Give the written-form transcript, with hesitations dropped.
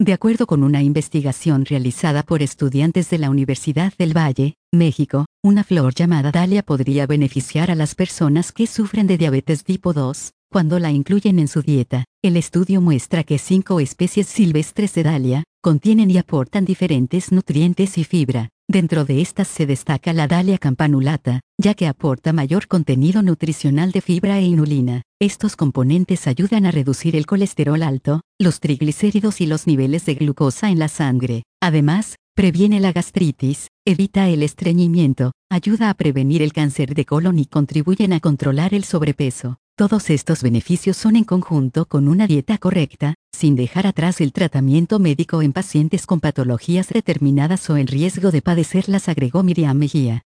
De acuerdo con una investigación realizada por estudiantes de la Universidad del Valle, México, una flor llamada dalia podría beneficiar a las personas que sufren de diabetes tipo 2, cuando la incluyen en su dieta. El estudio muestra que 5 especies silvestres de dalia contienen y aportan diferentes nutrientes y fibra. Dentro de estas se destaca la dalia campanulata, ya que aporta mayor contenido nutricional de fibra e inulina. Estos componentes ayudan a reducir el colesterol alto, los triglicéridos y los niveles de glucosa en la sangre. Además, previene la gastritis, evita el estreñimiento, ayuda a prevenir el cáncer de colon y contribuyen a controlar el sobrepeso. Todos estos beneficios son en conjunto con una dieta correcta, sin dejar atrás el tratamiento médico en pacientes con patologías determinadas o en riesgo de padecerlas, agregó Miriam Mejía.